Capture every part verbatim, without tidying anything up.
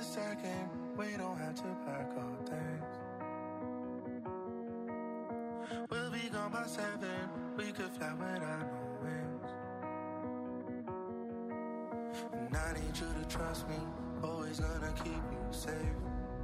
second, we don't have to pack our things. We'll be gone by seven, we could fly without no wings. And I need you to trust me, always gonna keep you safe.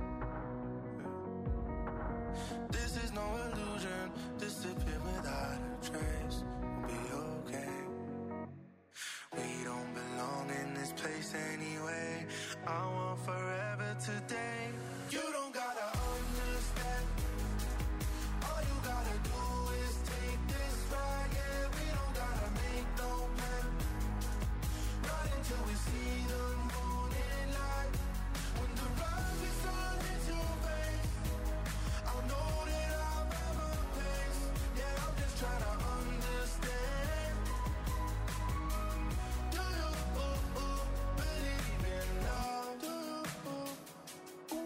This is no illusion, disappear without a trace. We'll be okay. We don't belong in this place anyway. I want forever today. You don't gotta understand. All you gotta do is take this ride. Yeah, we don't gotta make no plan. Not until we see the morning light. When the rise is on into your face, I'll know that I'll have a place. Yeah, I'm just trying to understand. Do you ooh, ooh, believe in love? Do you ooh,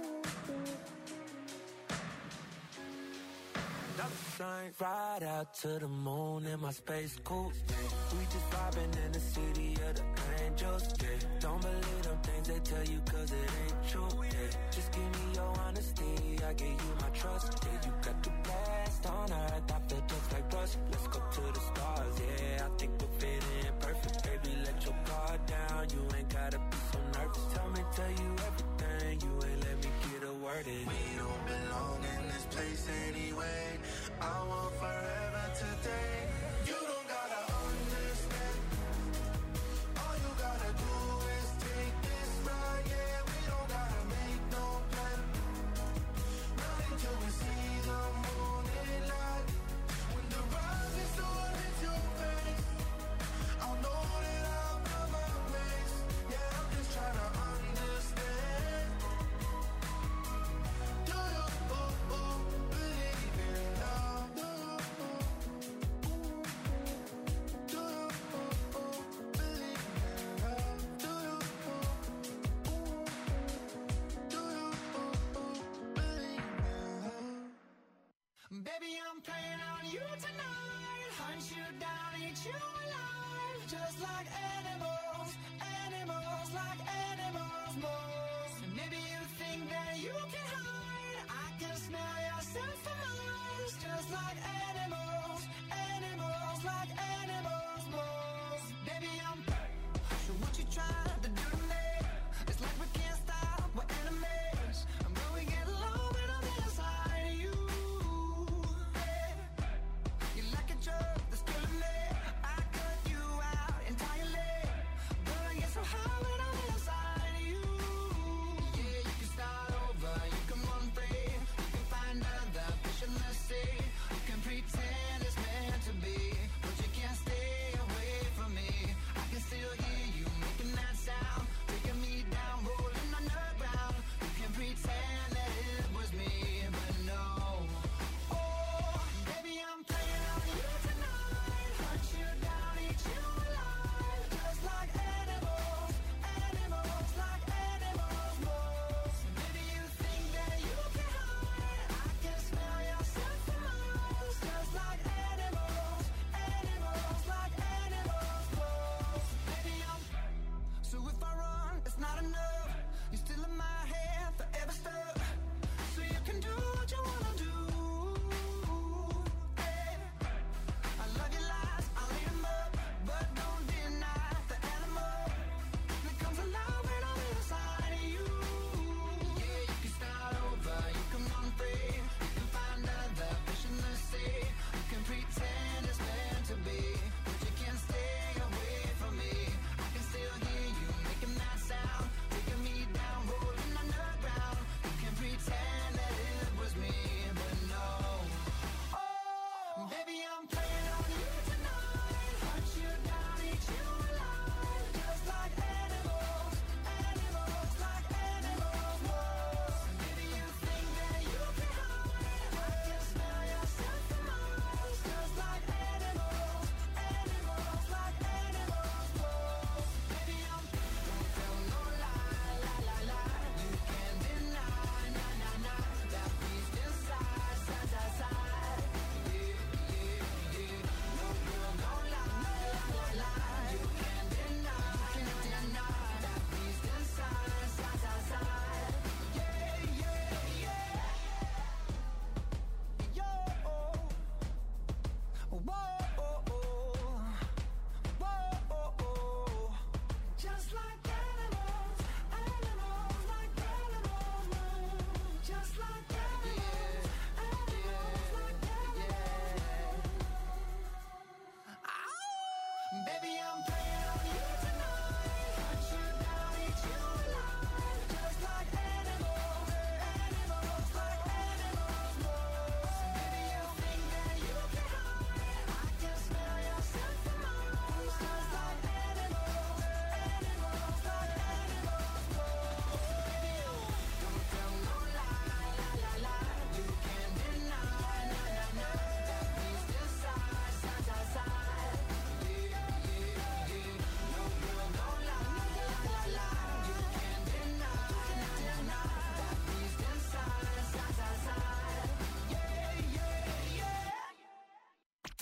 ooh, ooh. Ride out to the moon in my space coupe. We just vibing in the city of the angels. Yeah. Don't believe them things they tell you cause it ain't true. Yeah. Just give me your honesty, I give you my trust. Yeah, you got the best on earth, I feel just like Russ. Let's go to the stars, yeah, I think we'll fit in perfect. Baby, let your guard down, you ain't gotta be so nervous. Tell me, tell you everything, you ain't let me get a word in. We don't belong in this place anyway. I want forever today. You don't gotta understand. All you gotta do is take this ride. Yeah, we don't gotta make no plan. Not until we see the morning light. When the rise is on into your face, I'll know that I'll have my place. Yeah, I'm just trying to understand. Do you ooh, ooh, believe in love? Do you ooh, do you ooh, ooh, believe in love? Do you ooh, ooh, do you ooh, ooh, believe in love? Baby, I'm playing on you tonight. Hunt you down, eat you alive. Just like animals, animals, like animals, moles. And maybe you think that you can hide. I can smell yourself for miles. Just like animals, animals, like animals, moles. Baby, I'm so what you trying to do to me? It's like we can't stop, we're enemies. I'm going to get low when I'm inside of you. Yeah. You're like a drug that's killing me. I cut you out entirely, but I get so high when I'm inside of you. Yeah, you can start over, you can run free, you can find other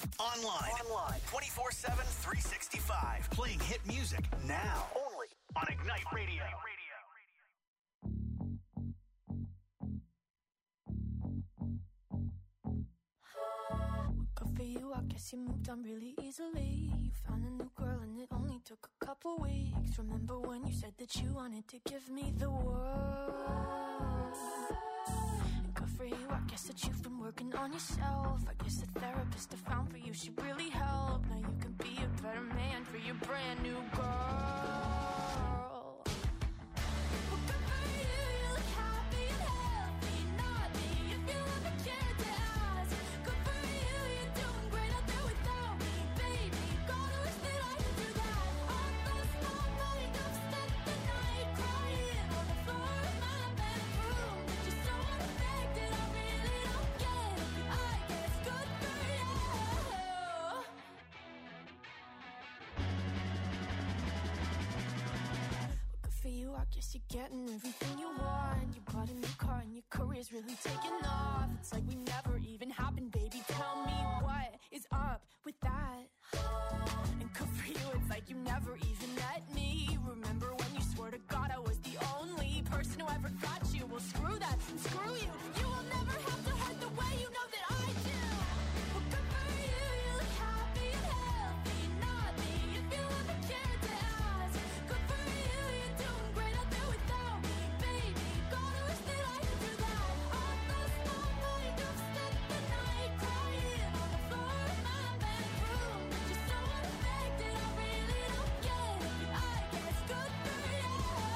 Online. Online. twenty-four seven, three sixty-five. Playing hit music now. Only on Ignite Radio. Good for you, I guess you moved on really easily. You found a new girl and it only took a couple weeks. Remember when you said that you wanted to give me the world? And good for you, I guess that you've been working on yourself. I guess the therapist I found for you should really help. Now you can be a better man for your brand new girl. Well, good for you, you look happy and healthy. Not me, if you ever cared to ask. Good for you, you're doing great out there without me, baby. Gotta wish that I could do that. I lost my mind, I've spent the night crying on the floor of my bedroom. But you're so unaffected, I really don't get it. I guess good for you. Well, good for you, I guess you're getting everything you want. You bought a new car and your career's really taking off. It's like we never even happened, baby. Tell me what is up with that? And good for you, it's like you never even met me. Remember when you swore to God I was the only person who ever got you? Well, screw that and screw you. You will never have to hurt the way you know that I do. Well, good for you, you look happy and healthy. Not me, if you ever cared to ask. Good for you, you're doing great out there without me, baby. Gotta wish that I could do that. I lost my mind, I've spent the night crying on the floor of my bedroom. But you're so unaffected, I really don't get it. I guess good for you.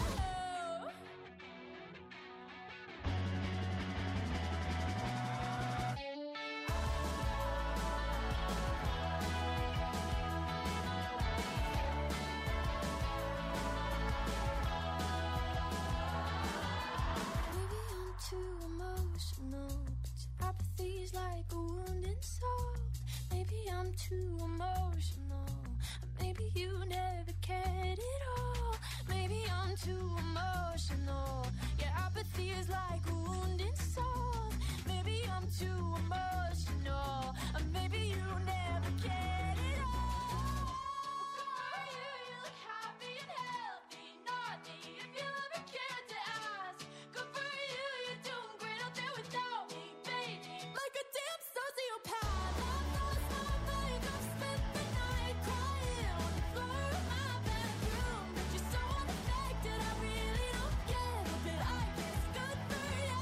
Maybe I'm too emotional, but your apathy's like a wounded soul. Maybe I'm too emotional, or maybe you never cared at all. Maybe I'm too emotional, your apathy is like a wounded soul. Maybe I'm too emotional, or maybe you never cared at all. Good for you, you look happy and healthy. Not me, if you ever cared to ask. Good for you, you're doing great out there without me, baby. Like a damn sociopath. I've lost my mind, I've spent the night crying on the floor of my bedroom. But you're so unaffected, I really don't get it. But I guess good for you.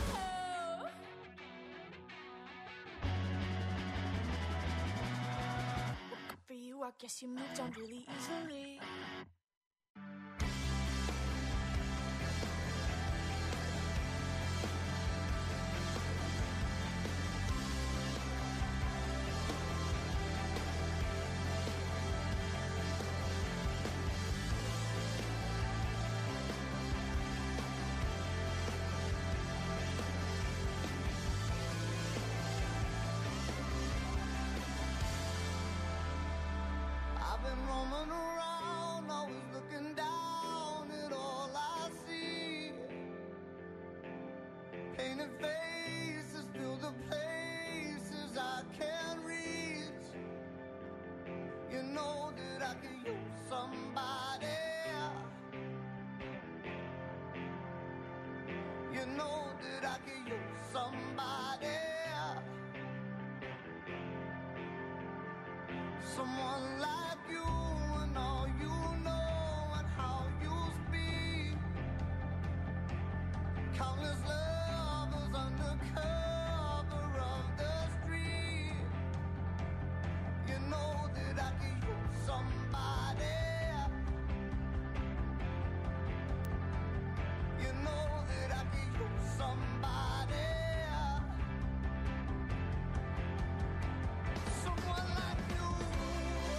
Good for you, I guess you moved on really easily. I've been roaming around, always looking down at all I see. Painted faces fill the places I can't reach. You know that I could use somebody. You know that I could use somebody. Someone like you and all you know and how you speak. Countless lovers under cover of the street. You know that I could use somebody. You know that I could use somebody. Someone like you.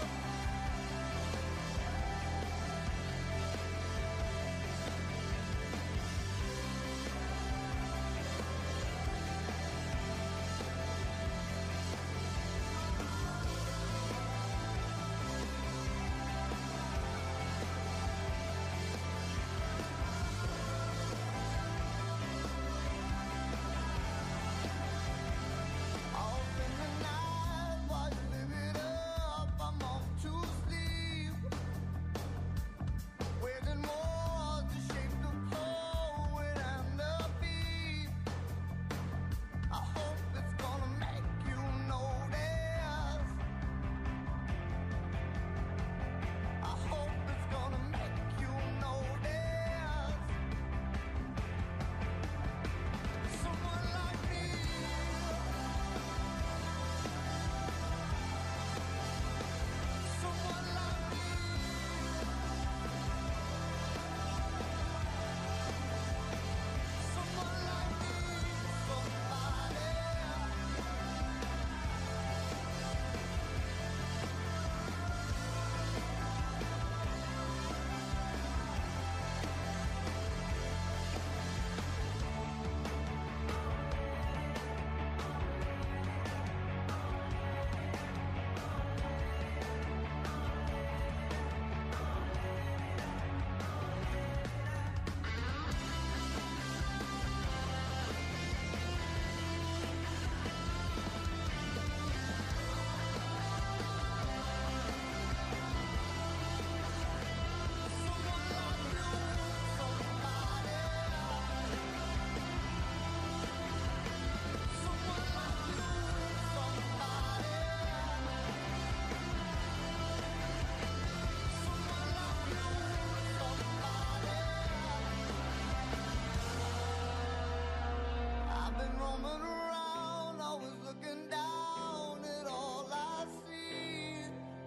coming around, always looking down at all I see.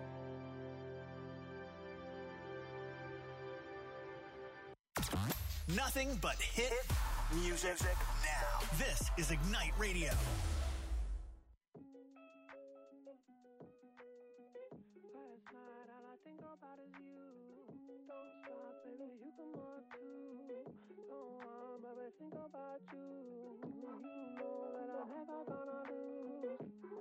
Nothing but hit music now. This is Ignite Radio. Last night, all I think about is you. Don't stop, baby, you can more too. Don't want, baby, think about you. You know that I'm never gonna lose.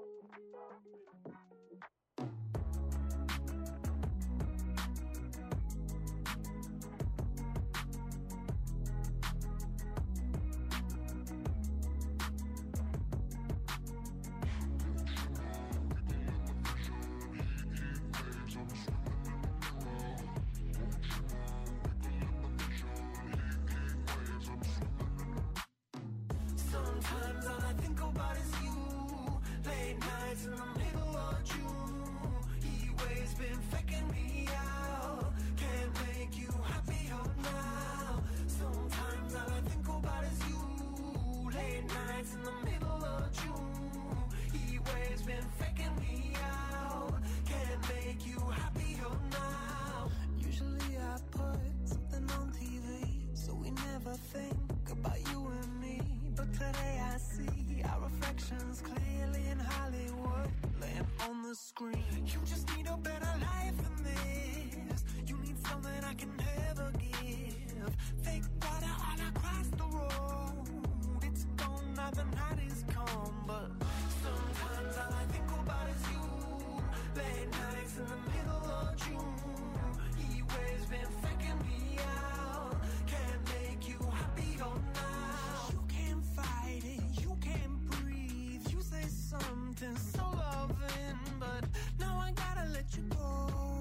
Sometimes all I think about is you. Late nights in the middle of June. Heat waves been faking me out. Can't make you happier now. Sometimes all I think about is you. Late nights in the middle of June. Heat waves been faking me out. Can't make you happier now. Usually I put something on T V, so we never think about you and me. But today I see our reflections clearly in Hollywood, laying on the screen. You just need a better life than this. You need something I can never give. Fake water all across the road. It's gone now, the night is come. But sometimes all I think about is you. Late nights in the middle of June. Heat waves been faking me out. Can't make you happier now. You can't fight it, you can't breathe. You say something so loving, but now I gotta let you go.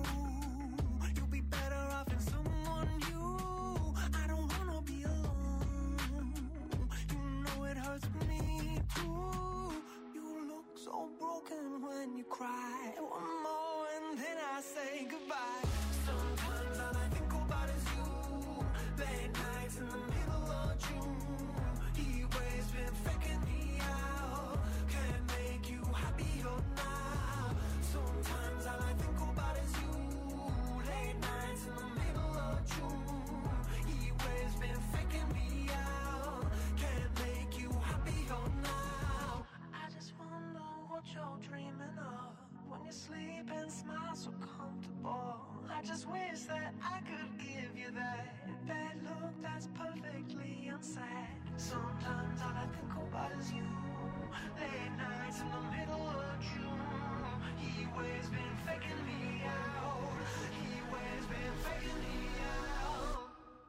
You'll be better off in someone new. I don't wanna be alone. You know it hurts me too. You look so broken when you cry. One more and then I say goodbye. Sometimes all I think about is you. Late nights in the middle of June. Heat waves been faking me out. Can't make you happier now. Sometimes all I think about is you. Late nights in the middle of June. Heat waves been faking me out. Can't make you happier now. I just wonder what you're dreaming of when you sleep and smile so comfortable. I just wish that I could give you that bad look that's perfectly unsaid. Sometimes all I think about is you. Late nights in the middle of June. Heat waves been faking me out. Heat waves been faking me out.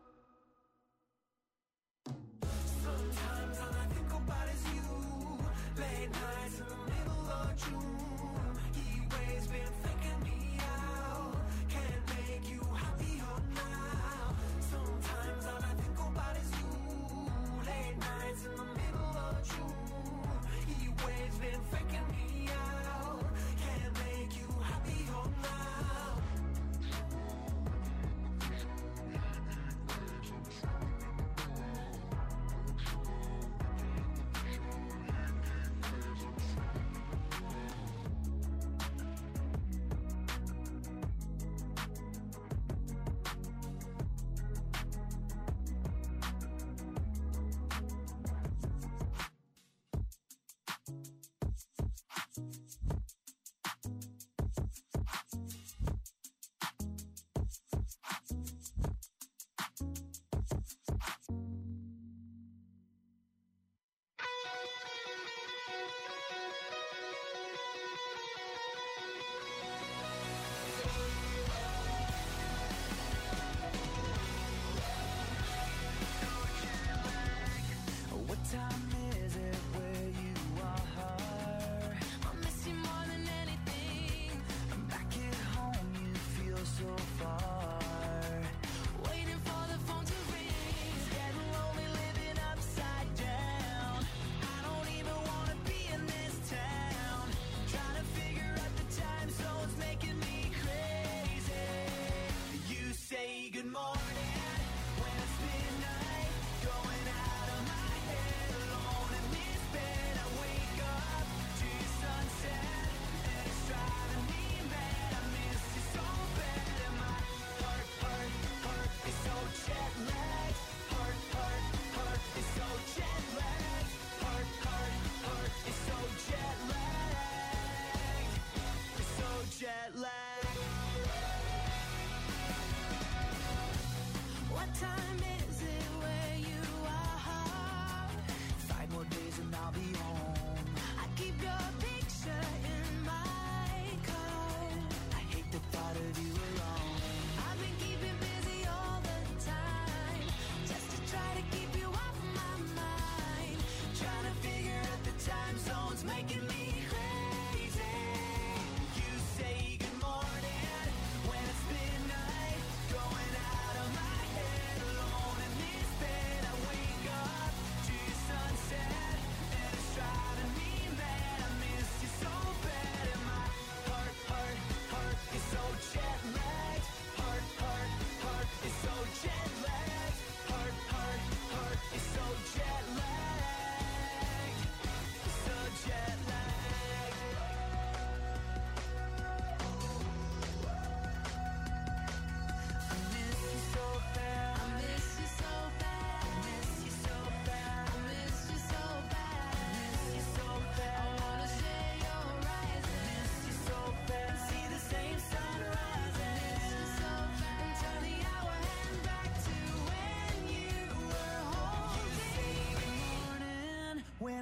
Sometimes all I think about is you. Late nights in the middle of June. Heat waves been faking me out. Can't make you happier now. Sometimes all I think about is you. Late nights in the middle of June. Heat waves been faking me out. Can't make you happier now.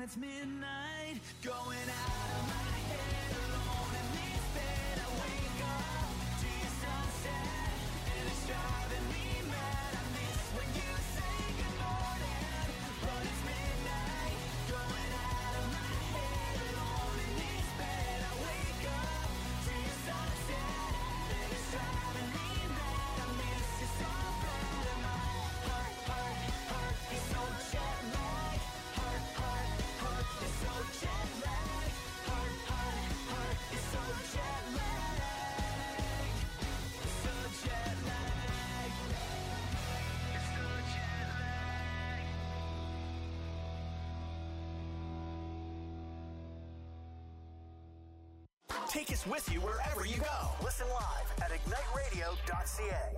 it's midnight, going out of my head, alone in this bed. I wake up to your sunset, and it's driving me mad. I miss when you say good morning, but it's midnight, going out of my head, alone in this bed. I wake up to your sunset, and it's driving me mad. I miss you so bad, and my heart, heart, heart is so jet lagged. Heart, heart, heart is so jet lagged. Heart, heart, heart is so jet lagged. It's so jet lagged. It's so jet lagged. Take us with you wherever you go. Listen live at ignite radio dot c a.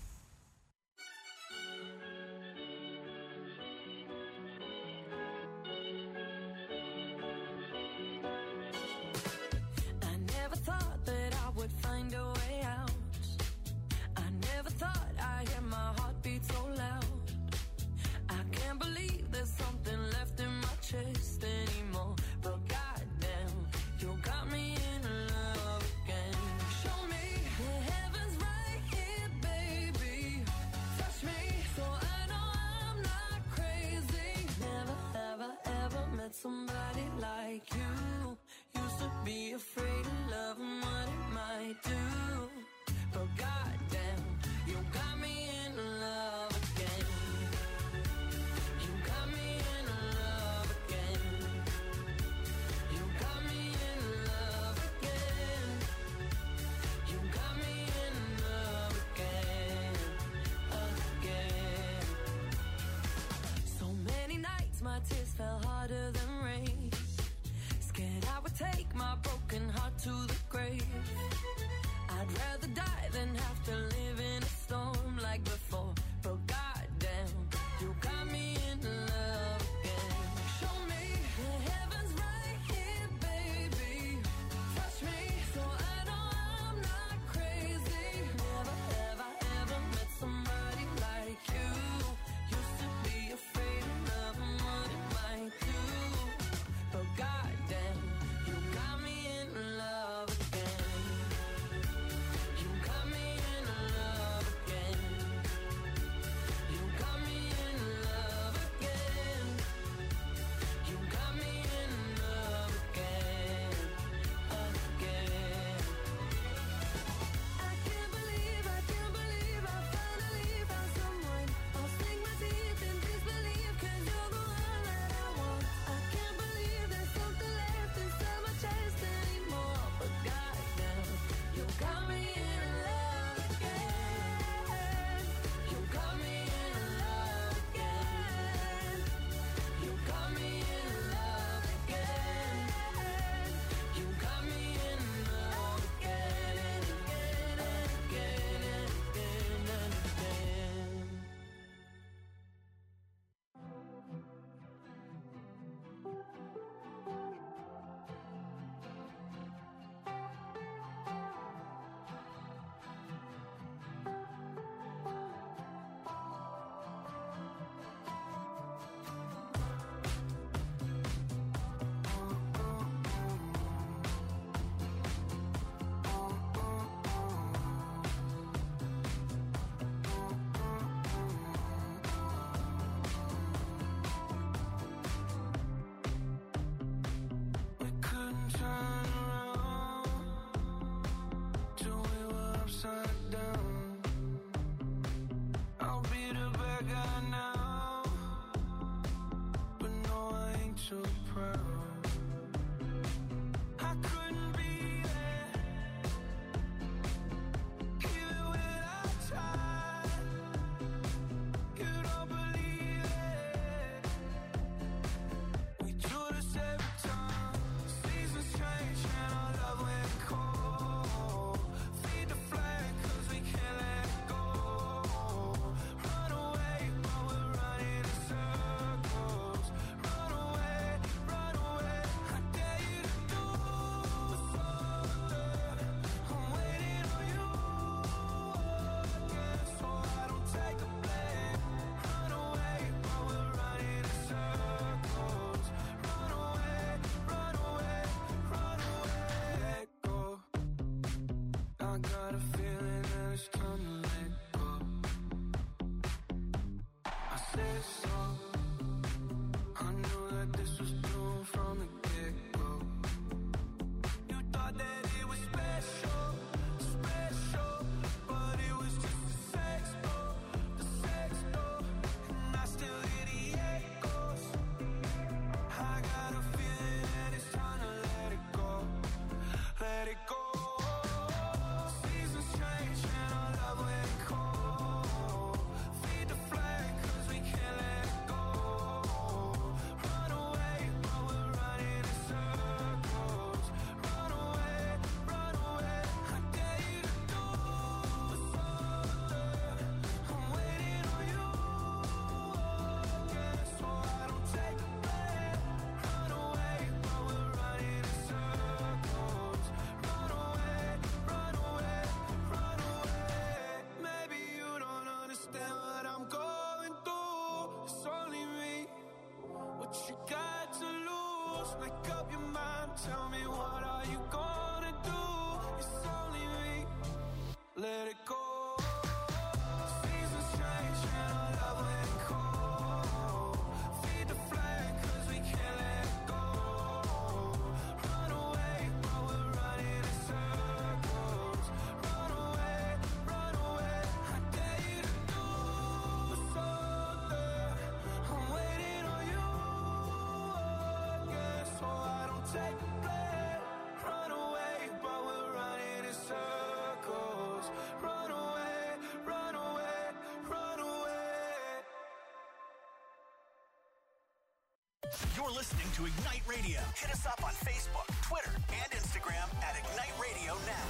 I never thought that I would find a way out. I never thought I'd hear my heartbeat so loud. I can't believe there's something left in my chest anymore. But goddamn, you got me in love again. Show me the heavens right here, baby. Touch me so I know I'm not crazy. Never, ever, ever met somebody like you. Used to be afraid of love and what it might do. But goddamn, you got me in love again. You got me in love again. You got me in love again. You got me in love again, again. So many nights my tears fell harder than rain. Scared I would take my broken heart to the grave. I'd rather die than have to live in a storm like before. But goddamn, you got me in love again. Show me the heavens right here, baby. Touch me so I know I'm not crazy. Never, ever, ever met somebody like you. Used to be afraid of love and what it might do. But goddamn, you got me in love again. You got me in love again. Just make up your mind, tell me what are you gonna do? It's only me, let it go. Seasons change and our love let it go. Feed the flame cause we can't let it go. Run away but we're running in circles. Run away, run away, I dare you to do something. I'm waiting on you again, so I don't take the blame. Run away but we're running in circles. Run away, run away, run away. You're listening to Ignite Radio. Hit us up on Facebook, Twitter, and Instagram at Ignite Radio Now.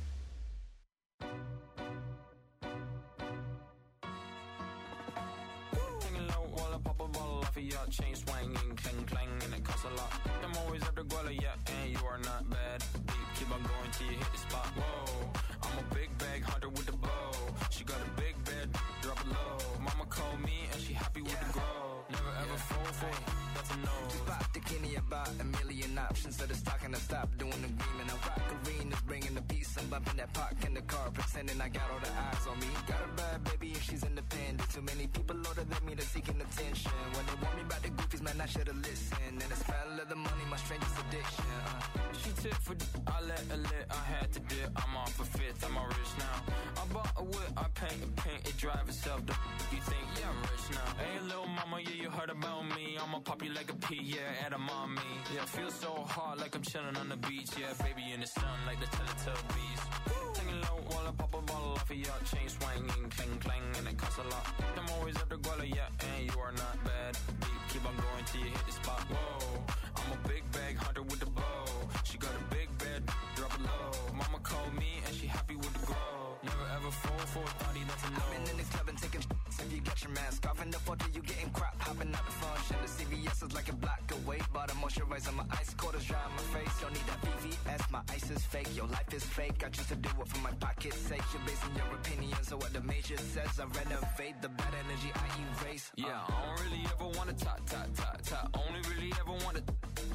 Hanging low while I pop a bottle off of your chain swinging, clang clang, and it costs a lot. I'm always at the guala, yeah, and you are not bad. Deep, keep on going till you hit the spot. Whoa, I'm a big bag hunter with the bow. She got a big bed, drop it low. Mama called me and she happy with the grow. Never ever fall for it, that's a no. Just pop the Kenny about a million options. So the stock and I stop doing the green. And I rock arenas, bringing the peace. I'm bumping that park in the car, pretending I got all the eyes on me. Got a bad baby and she's independent. Too many people older than me, they're seeking attention. When they want me about the goofies, man, I should've listened. And the smell of the money, my strangest addiction. Uh. She tip for d- I let her lit, I had to dip. I'm off a fifth, I'm all rich now. I bought a whip, I paint and paint, it drive itself. The f- you think, yeah, I'm rich now. Hey, little mama, yeah, you heard about me. I'ma pop you like a pea, yeah, at a mommy. Yeah, feel so hot like I'm chilling on the beach. Yeah, baby in the sun like the Teletubbies. Hanging low while I pop a bottle off of your chain swinging, clang clang, and it costs a lot. I'm always at the guala, yeah, and you are not bad. Deep, keep on going till you hit the spot. Whoa, I'm a big bag hunter with the bow. She got a big bed, drop it low. Mama called me and she happy with the grow. Never ever fall for a thotty, that's a no. I've been in the club and taking sh**s. If you get your mask off in the photo, you getting crap. Hopping out the function. The C V S is like a block away. Bought a moisturizer, my ice cold is dry on my face. Don't need that V V S, my ice is fake. Your life is fake, I choose to do it for my pocket's sake. You're basing your opinions on what the major says. I renovate the bad energy I erase. uh. Yeah, I don't really ever wanna talk, talk, talk, talk. Only really ever wanna.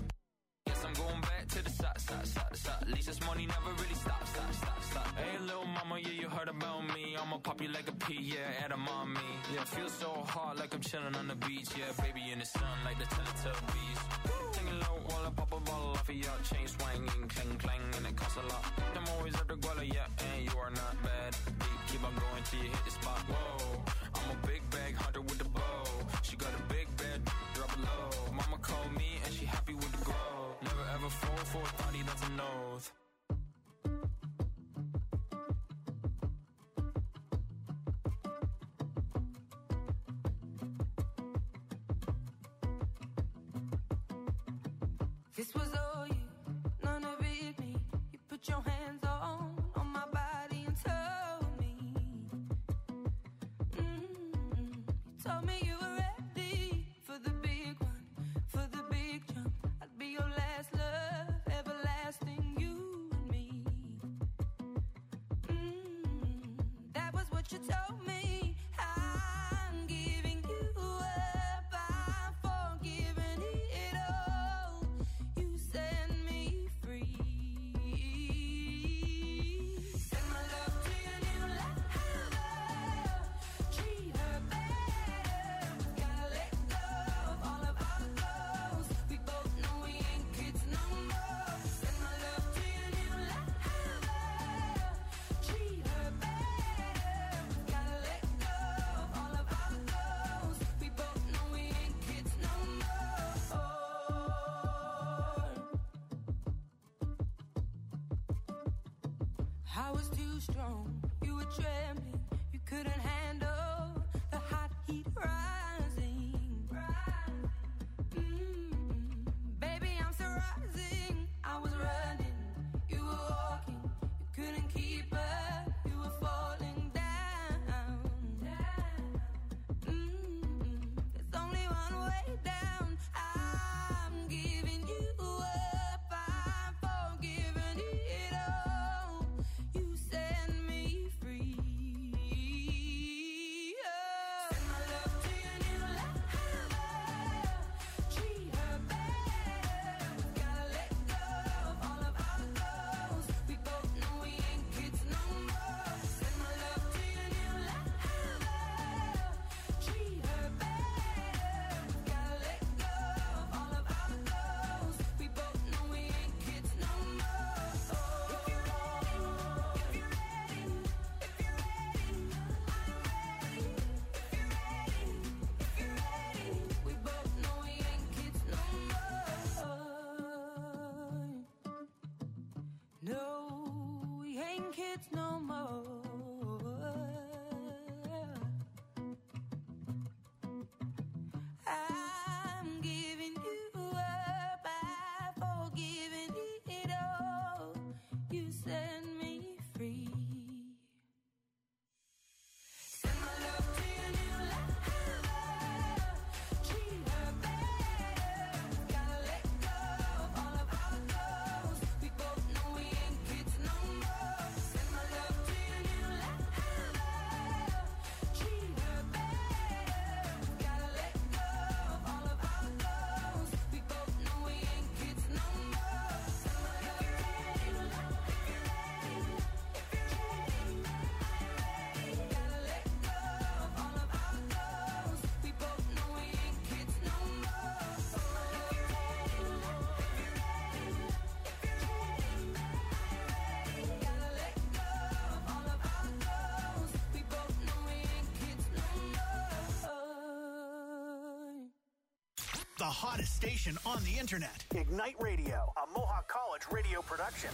Guess I'm going back to the side, side, side, side. At least this money never really stops, stop, stop, stop. Hey, little mama, yeah, you heard about me. I'ma pop you like a pea, yeah, at a mommy. Yeah, feel so hot like I'm chilling on the beach. Yeah, baby in the sun like the Teletubbies. Hanging low while I pop a bottle off of your chain swinging, clang clang, and it costs a lot. I'm always at the guala, yeah, and you are not bad. Deep, keep on going till you hit the spot. Whoa, I'm a big bag hunter with the bow. She got a big bed, drop it low. Mama called me and she happy with the grow. Never ever fall for a thotty, that's a no. This was all you, none of it me. You put your hands on, on my body and told me. Mm-hmm. You told me you were ready for the big one, for the big jump. I'd be your last love, everlasting, you and me. Mm-hmm. That was what you told me. I'm giving you up, I'm forgiving it all. You set me free. Send my love to your new lover. Treat her better. Gotta let go of all of our goals. We both know we ain't kids no more. Send my love to your new lover. Treat her better. Gotta let go of all of our goals. We both know we ain't kids no more. I was too strong, you were trembling, you couldn't handle the hot heat rising. Mm, baby, I'm still rising. I was running, you were walking, you couldn't keep up, you were falling down. Mm, there's only one way down. I'm giving you up, I'm forgiving it all. You set me free. ain't kids no more. I'm giving you up, I've forgiven it all. You set me free. Send my love to your new lover. Treat her better. Gotta let go of all of our goals. We both know we ain't kids no more. Send my love to your new lover. Treat her better. Gotta let go of all of our goals. We both know we ain't kids no more. Send my love to your new lover. If you're ready, if you're ready, gotta let go of all of our goals. We both know we ain't kids no more. If you're ready, if you're ready, if you're ready, gotta let go of all of our goals. We both know we ain't kids no more. The hottest station on the internet. Ignite Radio, a Mohawk College radio production.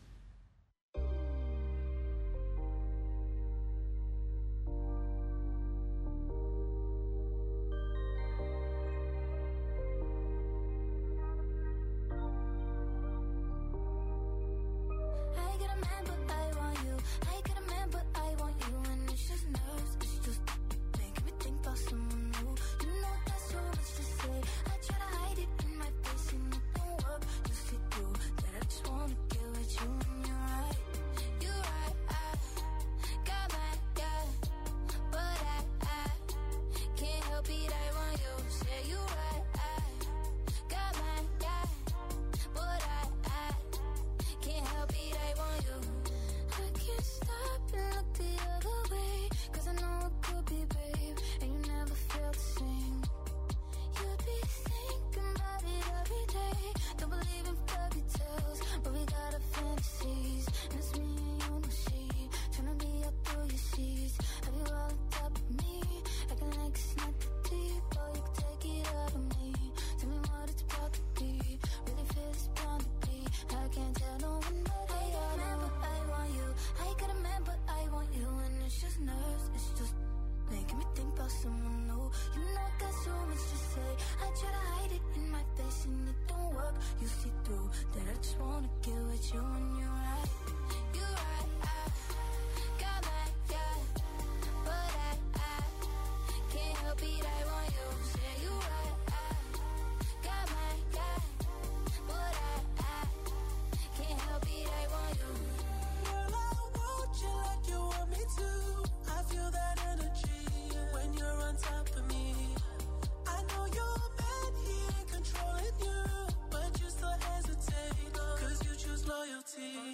I get a man, but I want you. I get a man, but I want you. And it's just nerves, it's just making me think about someone new. You know there's so much to say. I try to hide it in my face and it don't work. You see through that I just wanna get with you and you're right. You're right, I got my guy, but I, I can't help it, I want you. Say you're right, I got my guy, but I, I can't help it, I want you. I can't stop and look the other way, cause I know it could be, babe, and you never felt the same. You'd be thinking about it every day. Don't believe in fairy tales, but we got our fantasies. And it's me and you, no she, tryna be up through your sheets. Have you all on top of me, acting like it's not that deep. Oh, you can take it out of me. Tell me what it's about to be. Really feel it's bound to be. I can't tell no one but I got a man, but I want you. I got a man, but I want you. And it's just nerves, it's just making me think about someone new. You know I got so much to say. I try to hide it in my face and it don't work. You see through that I just wanna get with you and you're right. You're right, I got my guy, but I, I can't help it, I want you. Say you're right, I got my guy, but I, I can't help it, I want you. Girl, I want you like you want me to. I feel that energy when you're on top of me. I know your man, he ain't controlling you, but you still hesitate, cause you choose loyalty.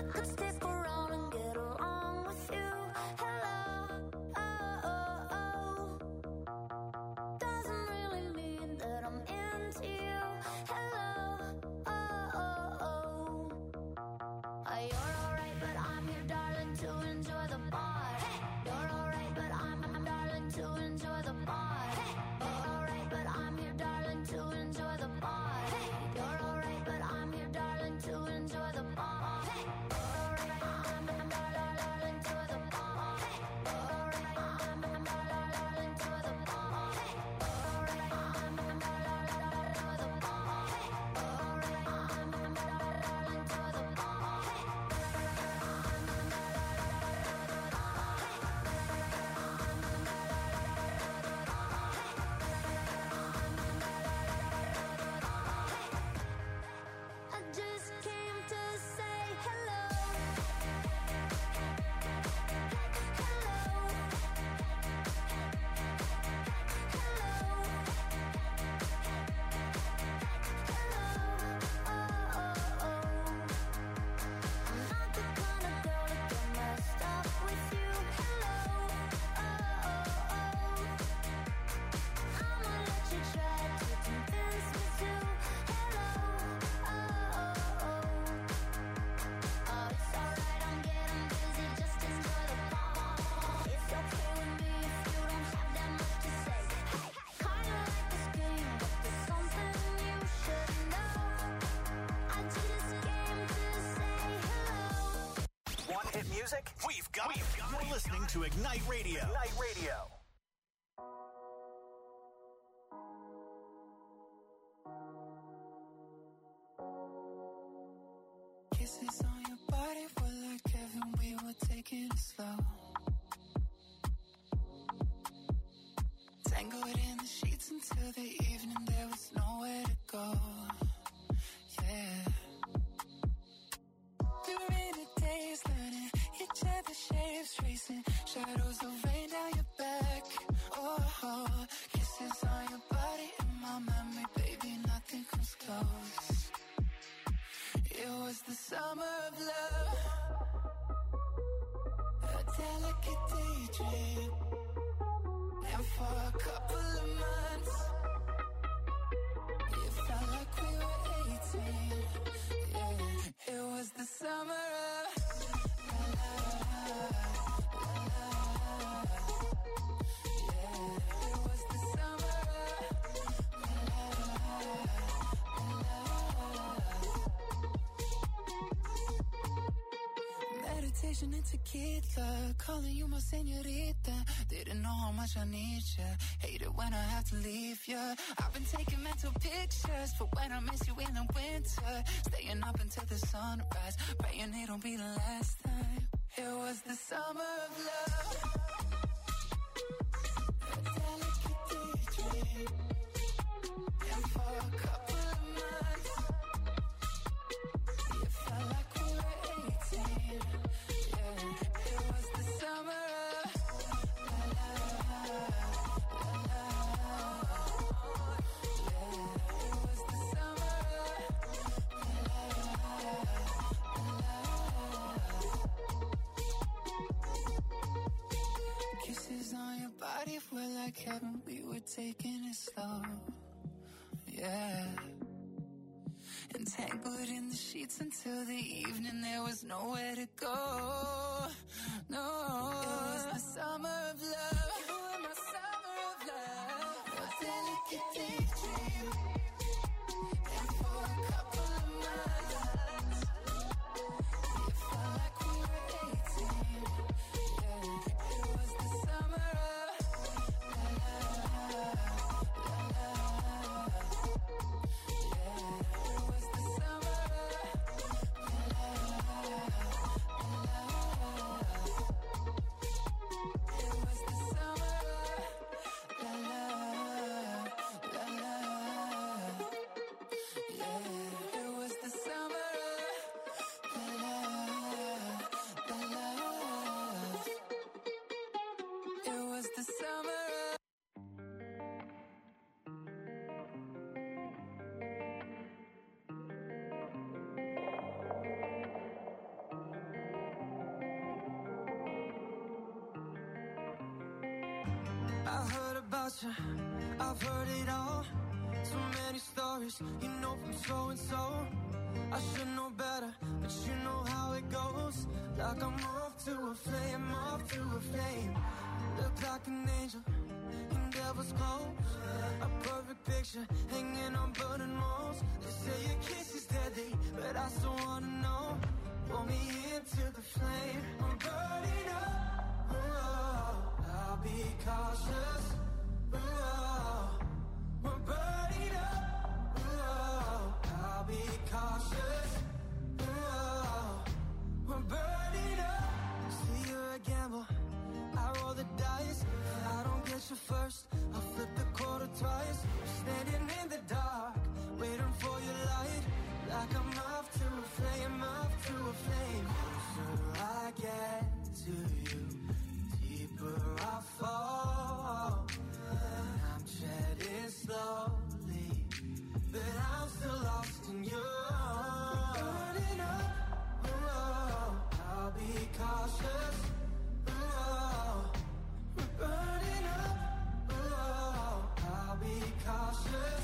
could stick around and get along with you. Hello, oh, oh, oh. Doesn't really mean that I'm into you. Hello, oh, oh, oh. Uh, you're alright, but I'm here, darling, to enjoy the bar. Hey, you're alright, but I'm, I'm darling, to enjoy the bar. Hey, you're alright, but I'm here, darling, to enjoy the bar. Hey, you're alright, but I'm here, darling, to enjoy the bar. Hey, you're alright, I'm, I'm darling, to the bar. Hey, you're alright, I'm, I'm darling, to the bar. Hey, you're alright, I'm, I'm darling, to the bar. Hey, you're alright, I'm, I'm darling, to the bar. Hey. I just came to say hello. Hello. Hello. Hello. Oh, oh, oh. I'm not the kind of girl to get messed up with you. Hello. Oh, oh, oh. I'ma let you try to convince me to. Hello. Oh, oh, oh. Oh, it's alright, I'm getting busy, just enjoy the bar. It's okay with me if you don't have that much to say. Hey, kinda like this game, but there's something you should know. I just came to say hello. Want hit music? We've got it. You're listening to Ignite Radio. Ignite Radio. Kisses on your body were like heaven, we were taking it slow. Tangled in the sheets until the evening, there was nowhere to go. Yeah. We were in the days learning each other's shapes, tracing shadows of rain down your back. Oh, oh, kisses on your body in my memory, baby, nothing comes close. It was the summer of love, a delicate daydream. And for a couple of months, it felt like we were eighteen. Yeah, it was the summer of la la la la la. Yeah, it was the summer of la la la la. Meditation and tequila, calling you my señorita. Didn't know how much I need ya. Hate it when I have to leave ya. I've been taking mental pictures for when I miss you in the winter. Staying up until the sunrise, praying it'll be the last time. It was the summer of love, a delicate daydream. And for a couple of months, it felt like we were eighteen. Yeah, it was the summer of la la la la la. Yeah, it was the summer of la la la la. Kisses on your body were like heaven, we were taking it slow. Yeah. Entangled in the sheets until the evening, there was nowhere to go. No, it was the summer of love. You were my summer of love, a delicate daydream. And for a couple of months, it felt like we were eighteen. Yeah, it was the summer of la la la la la. Yeah, it was the summer of la la la la la. It was the summer of la la la la. I heard about you, I've heard it all. So many stories, you know from so and so. I should know better, but you know how it goes. Like I'm off to a flame, off to a flame. Look like an angel in devil's clothes. A perfect picture hanging on burning walls. They say your kiss is deadly, but I still wanna know. Pull me into the flame, I'm burning up. Oh, I'll be cautious. Oh, we're burning up. Oh, I'll be cautious. Oh, we're burning up. See, you're a gamble. I roll the dice. If I don't get you first, I'll flip the quarter twice. I'm standing in the dark, waiting for your light. Like I'm off to a flame, off to a flame. So I get to you, deeper I fall. I'm treading slowly, but I'm still lost in you. Burning up, oh, I'll be cautious. Oh, we're burning up, oh, I'll be cautious.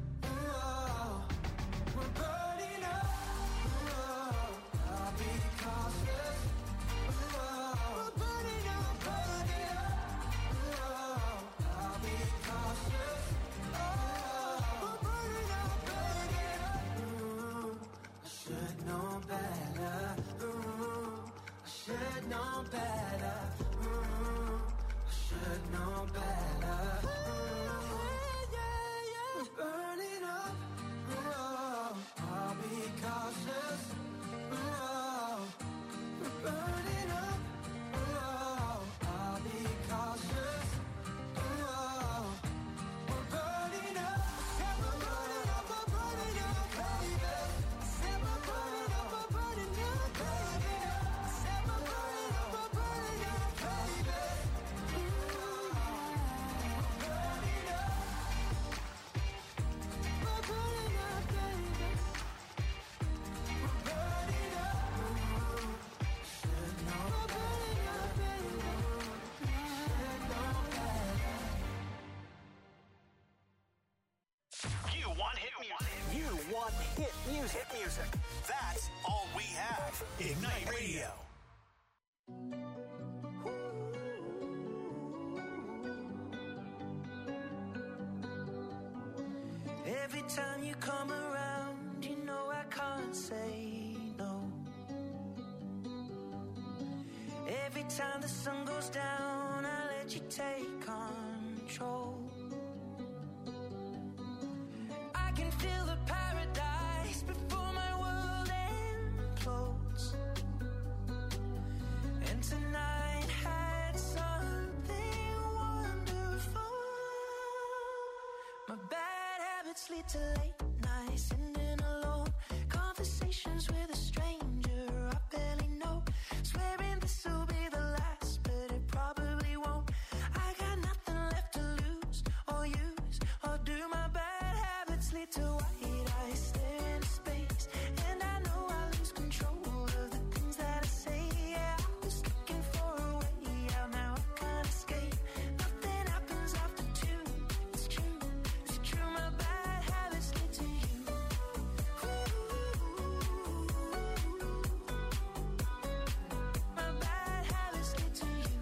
Oh, we're burning up, oh, I'll be cautious. Oh, we're burning up, burning up, oh, I'll be cautious. Oh, we're burning up, burning up. Ooh, I should know better. Ooh, I should know better. Ooh, I should know better. Ooh, yeah, yeah. We're burning up. Ooh, I'll be cautious. Ooh, we're burning up. Ooh, I'll be cautious. Ooh, we're burning up. Yeah, we're burning up, we're burning up, baby. Say we're burning up, we're burning up, baby. Say we're burning up, we're burning up, baby. Ooh, we're burning up. We're burning up, baby. We're burning up. Ooh, should know. We're burning up, baby. Should know better. You want hit music. You want hit music. Hit music. That's all we have. Ignite Radio. Every time you come around, you know I can't say no. Every time the sun goes down, I let you take control. I can feel the paradise before my world implodes. And tonight had something wonderful. My bad habits lead to late nights, sitting alone. Conversations with a stranger I barely know. Swearing this will be the last, but it probably won't. I got nothing left to lose or use or do. My bad habits lead to white eyes, stare into space. And I know I lose control of the things that I say. Yeah, I was looking for a way out, now I can't escape. Nothing happens after two. It's true, it's true. My bad habits lead to you. My bad habits lead to you.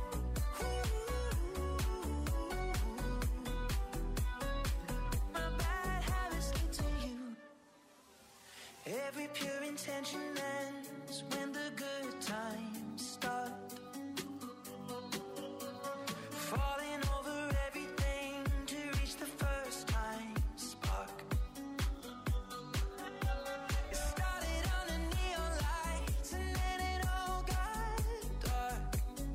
My bad habits lead to you. Every pure intention ends when the good times start. Falling over everything to reach the first time spark. It started under neon lights and then it all got dark.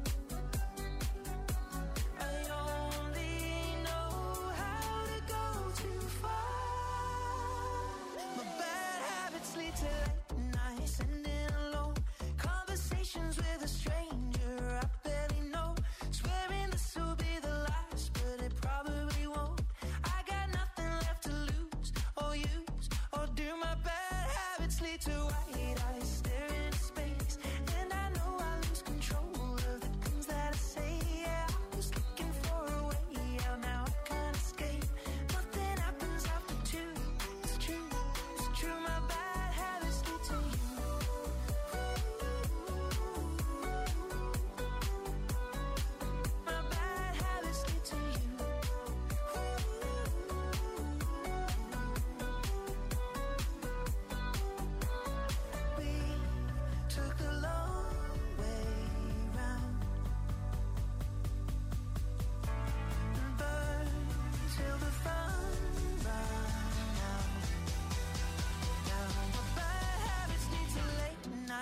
I only know how to go too far. My bad habits lead to late nights, sitting alone. Conversations with a stranger I barely know. Swearing this will be the last, but it probably won't. I got nothing left to lose or use or do. My bad habits lead to white eyes, stare into space. And I know I lose control of the things that I say. Yeah, I was looking for a way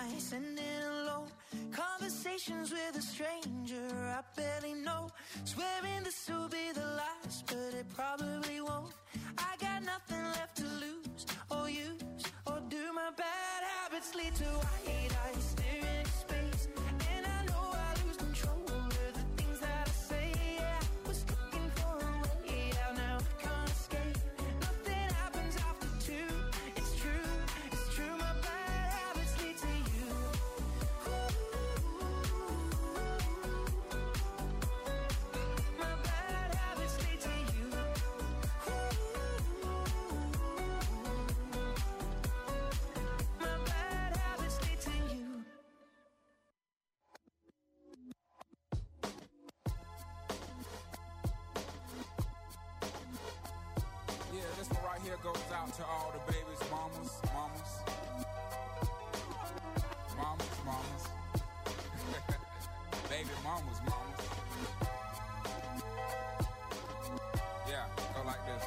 night, sending alone conversations with a stranger I barely know. Swearing this will be the last, but it probably won't. I got nothing left to lose or use, or do my bad habits lead to white eyes staring at space? And I know I lose control of the things that I say. Yeah, I was looking for a way out, now I can't escape. Nothing happens after two. It's true, it's true. My bad habits lead to you. My bad habits lead to you. My bad habits lead to you. Yeah, this one right here goes out to all the babies, mamas, mamas, mamas, mamas, baby mamas, mamas. Yeah, go like this.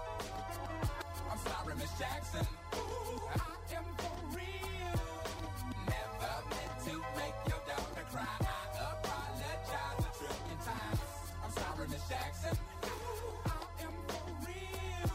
I'm sorry, Miss Jackson. Ooh, I am for real. Never meant to make your daughter cry. I apologize a trillion times. I'm sorry, Miss Jackson. Ooh, I am for real.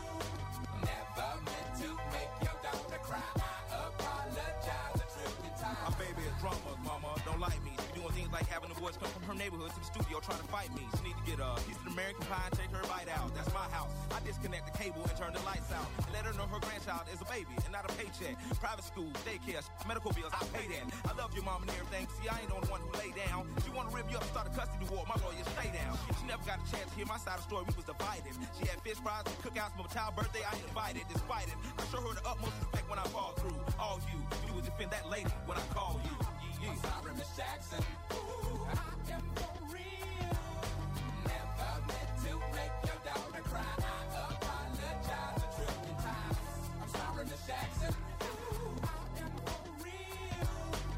Never meant to make your daughter cry. I apologize a trillion times. My baby is drama, mama. Don't like me. She doing things like having the boys come from her neighborhood to the studio trying to fight me. She need to get a piece of the American pie and take her bite out. That's my house. I disconnect the cable and turn the lights out. And let her know her grandchild is a baby and not a paycheck. Private school, daycare, medical bills, I pay that. I love your mom and everything. See, I ain't the only one who lay down. She wanna rip you up and start a custody war. My lawyer, stay down. She never got a chance to hear my side of the story. We was divided. She had fish fries, cookouts for my child's birthday. I ain't invited. Despite it, I show her the utmost respect when I fall through. All you, you would defend that lady when I call you. Yeah, I'm sorry, Miss Jackson. Ooh, I am for real. Never meant to make your daughter cry. I apologize a trillion times. I'm sorry, Miss Jackson. Ooh, I am for real.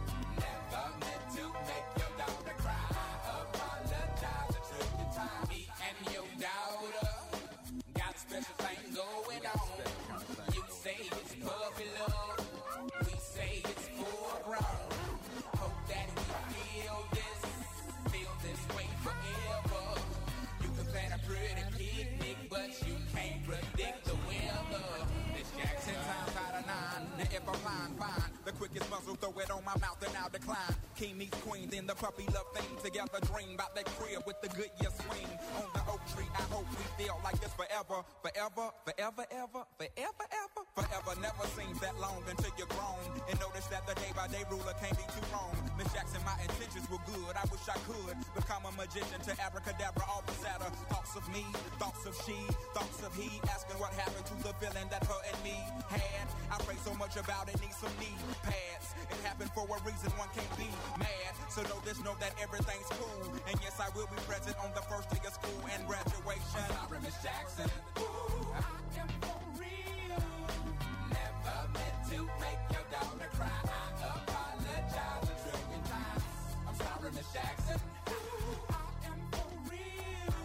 Never meant to make your daughter cry. I apologize a trillion times. Me and your daughter got a special thing going on. You say it's puppy love. We say it's full grown. Hope that we feel this, feel this way forever. You can plan a pretty picnic, but you can't predict the weather. This Jackson times out of nine. Now if I'm lying, fine. The quickest muzzle, throw it on my mouth and I'll decline. King meets queen, then the puppy love thing. Together dream about that crib with the good year swing. On the oak tree, I hope we feel like this forever. Forever, forever, ever, forever, ever. Forever never seems that long until you're grown. And notice that the day by day ruler can't be too wrong. Miss Jackson, my intentions were good. I wish I could become a magician to abracadabra, all beside her. Thoughts of me, thoughts of she, thoughts of he. Asking what happened to the feeling that her and me had. I pray so much about it, need some knee pads. It happened for a reason, one can't be mad. So know this, know that everything's cool. And yes, I will be present on the first day of school and graduation. I'm sorry, Miss Jackson. Ooh, I am for real. Never meant to make your daughter cry. I apologize a trillion times. I'm sorry, Miss Jackson. Ooh, I am for real.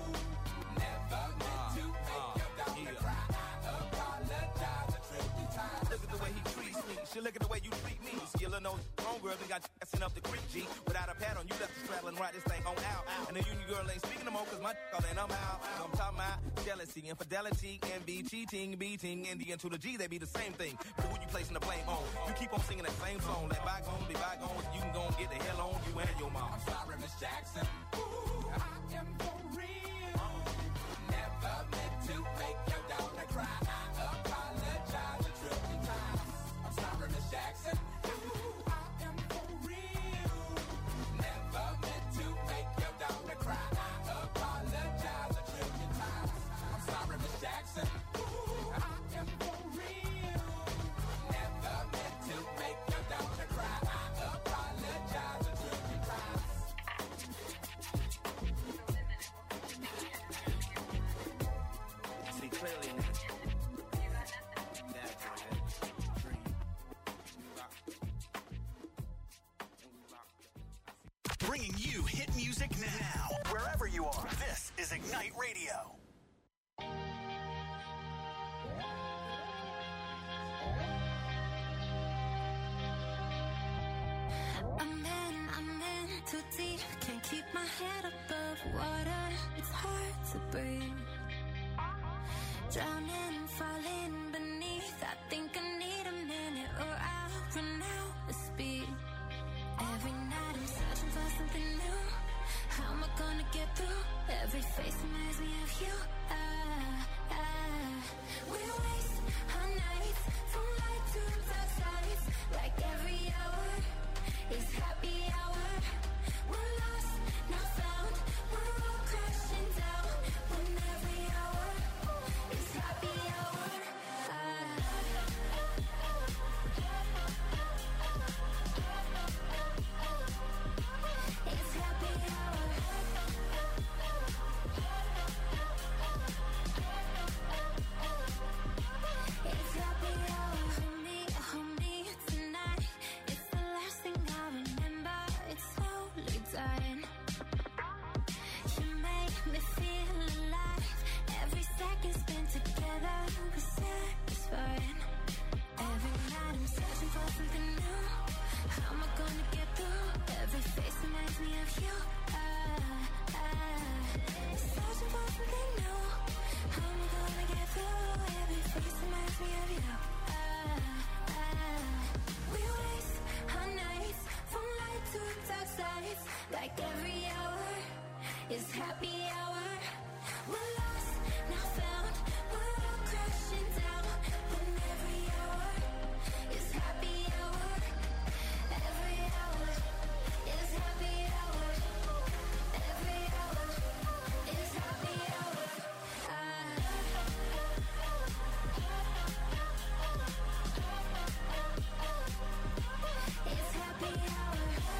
Never meant to make your daughter cry. I apologize a trillion times. Look at the way he treats me. She look at the way you treat me. Skillin' those homegirls and got sent up the creek, G. Without a pad on, you left the straddle and ride this thing on out. And the union girl ain't speaking no more, cause my all and I'm out. So I'm talking about jealousy, infidelity, envy, cheating, beating, and the N to the G, they be the same thing. But who you placing the blame on? You keep on singing that same song. Let bygones be bygones. You can go and get the hell on you and your mom. I'm sorry, Miss Jackson. Ooh, I am for real. Never meant to make your daughter cry. I apologize a trillion times. I'm sorry, Miss Jackson. Ooh, I am for real. Never meant to make your daughter cry. I apologize a trillion times. I'm sorry, Miss Jackson. Ooh, I am for real. Never meant to make your daughter cry. I apologize a trillion times. See clearly now. That's it. Dream. Bringing you hit music now. Wherever you are, this is Ignite Radio. too deep, can't keep my head above water. It's hard to breathe. Drowning, falling beneath. I think I need a minute or I'll run out of speed. Every night I'm searching for something new. How am I gonna get through? Every face reminds me of you. Ah, ah. We waste our nights from light to dark sides. Like every hour is happy hour. We're lost, not found. We're all crashing down. When every hour is happy hour. Ah. It's happy hour. It's happy hour. Hold me, hold me tonight. It's the last thing I remember. It's slowly dying. You make me feel alive. Every second spent together was satisfying. Every night I'm searching for something new. How am I gonna get through? Every face reminds me of you. Ah, ah. Searching for something new. How am I gonna get through? Every face reminds me of you. Ah, ah. We waste our nights from light to dark sides. Like every hour is happy hour. We're lost, now found. We're all crashing down. When every hour is happy hour. Every hour is happy hour. Every hour is happy hour. Ah. It's happy hour.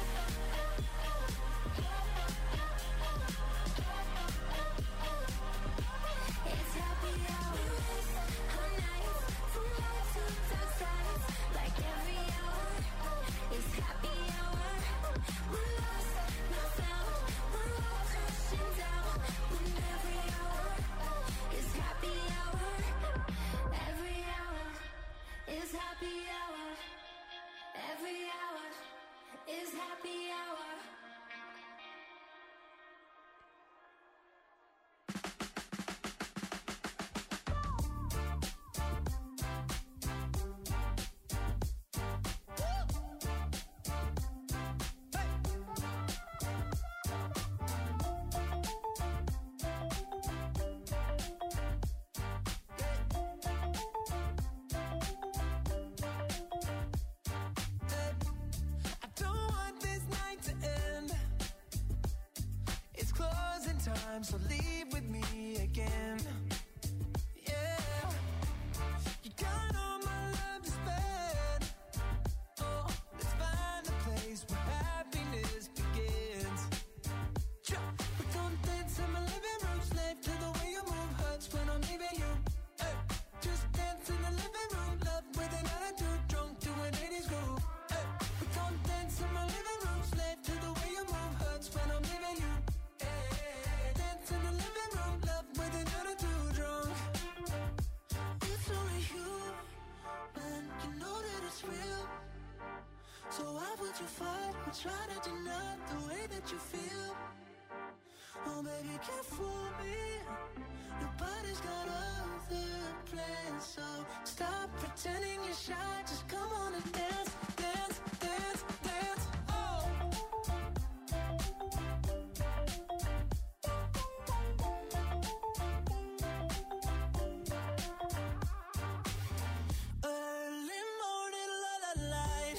It's happy hour. We waste our nights from light to dark sides. Like every hour is happy hour. We're lost, not found. We're all crashing down. When every hour is happy hour. Every hour is happy hour. Every hour is happy hour. I don't want this night to end. It's closing time, so leave with me again. Yeah, you got all my love to spend. Oh, let's find a place where happiness begins. Sure, we gon' dance in my living room, slave to the way you move hurts when I'm leaving you. Hey, just dance in the living room, love with an attitude, drunk to an eighties groove. Hey, we gon' dance in my living room, slave to the way you move hurts when I'm leaving you. Hey, dance in the living room, love with an attitude, drunk. It's only you, man, you know that it's real. So why would you fight or try to deny the way that you feel? Oh baby, you can't fool me. Your body's got other plans, so stop pretending you're shy. Just come on and dance, dance, dance, dance. Oh. Early morning, la la light.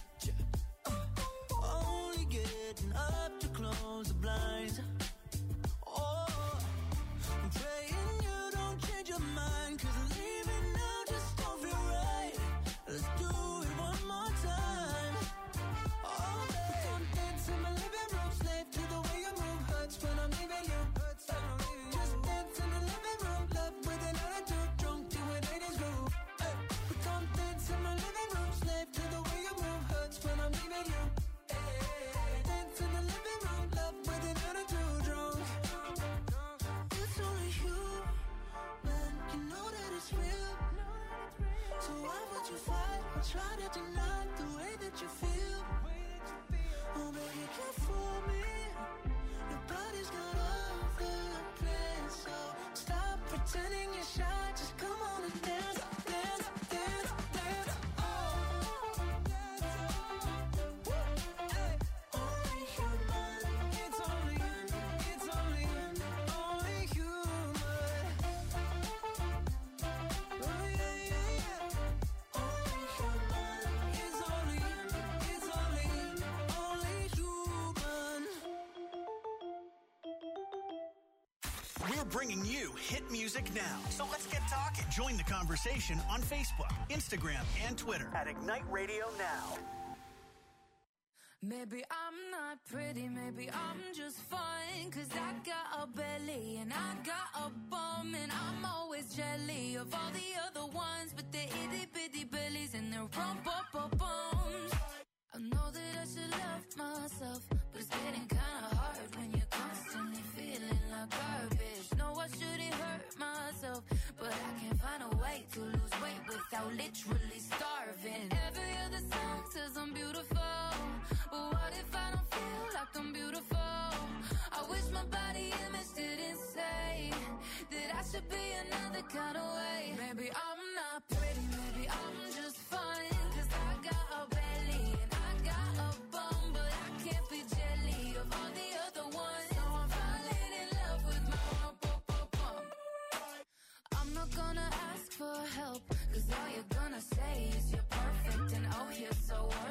Uh, only getting up to close the blinds. Oh, I'm praying you don't change your mind, 'cause leaving now just don't feel right. Let's do it one more time. Oh, babe, don't dance in my living room, slave to the way you move hurts when I'm leaving you. Just dance in the living room, love with an attitude, drunk to an eighties groove. Hey, we don't dance in my living room, slave to the way you move hurts when I'm leaving you. Hey, dance in the living room, love with an attitude, drunk. It's only you, man, you know that it's real. So why would you fight or try to deny the way that you feel? Oh baby, you can't fool me. We're bringing you hit music now. So let's get talking. Join the conversation on Facebook, Instagram, and Twitter at Ignite Radio Now. Maybe I'm not pretty, maybe I'm just fine. Cause I got a belly and I got a bum. And I'm always jelly of all the other ones with their itty bitty bellies and their rump up up bums. I know that I should love myself, but it's getting kinda hard when you're constantly feeling like garbage. No, I shouldn't hurt myself, but I can't find a way to lose weight without literally starving. Every other song says I'm beautiful, but what if I don't feel like I'm beautiful? I wish my body image didn't say that I should be another kind of way. Maybe I'm not pretty, maybe I'm just fine. Cause I got a belly and I got a bum, but I can't be jelly of all the other ones. So I'm falling in love with my rump, rump, rump, rump. I'm not gonna ask for help, cause all you're gonna say is you're perfect and oh you're so